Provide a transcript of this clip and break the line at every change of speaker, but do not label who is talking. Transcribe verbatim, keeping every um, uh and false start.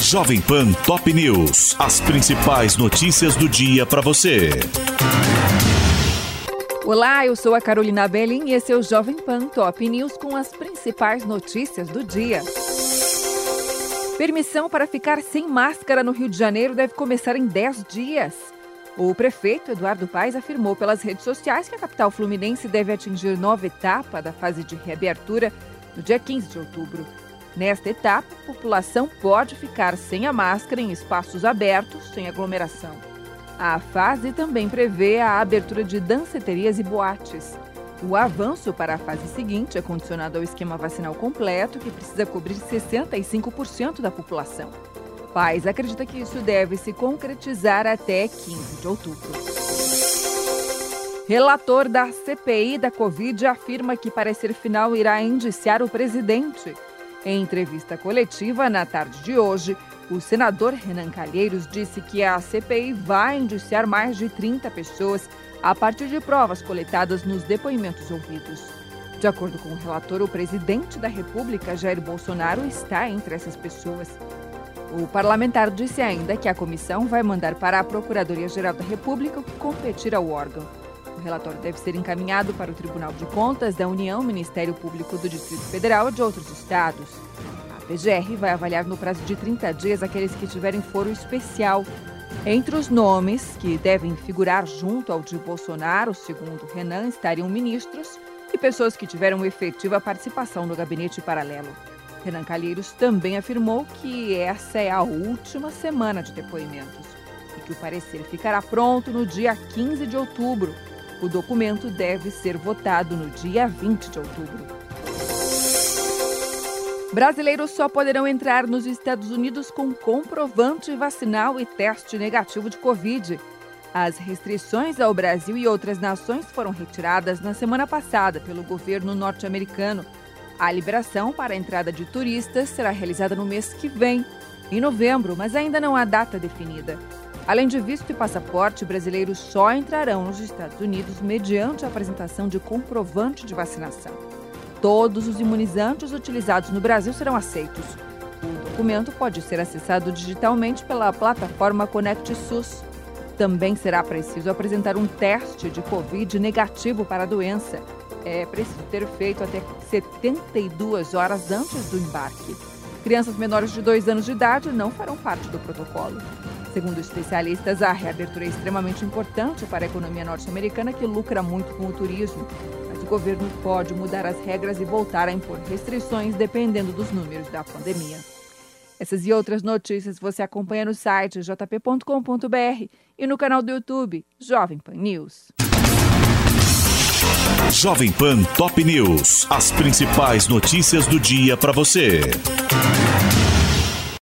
Jovem Pan Top News. As principais notícias do dia para você.
Olá, eu sou a Carolina Belling e esse é o Jovem Pan Top News com as principais notícias do dia. Permissão para ficar sem máscara no Rio de Janeiro deve começar em dez dias. O prefeito Eduardo Paes afirmou pelas redes sociais que a capital fluminense deve atingir nova etapa da fase de reabertura no dia quinze de outubro. Nesta etapa, a população pode ficar sem a máscara em espaços abertos, sem aglomeração. A fase também prevê a abertura de danceterias e boates. O avanço para a fase seguinte é condicionado ao esquema vacinal completo, que precisa cobrir sessenta e cinco por cento da população. Paes acredita que isso deve se concretizar até quinze de outubro. Relator da C P I da Covid afirma que parecer final irá indiciar o presidente. Em entrevista coletiva na tarde de hoje, o senador Renan Calheiros disse que a C P I vai indiciar mais de trinta pessoas a partir de provas coletadas nos depoimentos ouvidos. De acordo com o relator, o presidente da República, Jair Bolsonaro, está entre essas pessoas. O parlamentar disse ainda que a comissão vai mandar para a Procuradoria-Geral da República o que competir ao órgão. O relatório deve ser encaminhado para o Tribunal de Contas da União, Ministério Público do Distrito Federal e de outros estados. A P G R vai avaliar no prazo de trinta dias aqueles que tiverem foro especial. Entre os nomes que devem figurar junto ao de Bolsonaro, segundo Renan, estariam ministros e pessoas que tiveram efetiva participação no gabinete paralelo. Renan Calheiros também afirmou que essa é a última semana de depoimentos e que o parecer ficará pronto no dia quinze de outubro. O documento deve ser votado no dia vinte de outubro. Brasileiros só poderão entrar nos Estados Unidos com comprovante vacinal e teste negativo de Covid. As restrições ao Brasil e outras nações foram retiradas na semana passada pelo governo norte-americano. A liberação para a entrada de turistas será realizada no mês que vem, em novembro, mas ainda não há data definida. Além de visto e passaporte, brasileiros só entrarão nos Estados Unidos mediante a apresentação de comprovante de vacinação. Todos os imunizantes utilizados no Brasil serão aceitos. O documento pode ser acessado digitalmente pela plataforma Conect SUS. Também será preciso apresentar um teste de Covid negativo para a doença. É preciso ter feito até setenta e duas horas antes do embarque. Crianças menores de dois anos de idade não farão parte do protocolo. Segundo especialistas, a reabertura é extremamente importante para a economia norte-americana, que lucra muito com o turismo. Mas o governo pode mudar as regras e voltar a impor restrições dependendo dos números da pandemia. Essas e outras notícias você acompanha no site j p ponto com ponto b r e no canal do YouTube Jovem Pan News.
Jovem Pan Top News. As principais notícias do dia para você.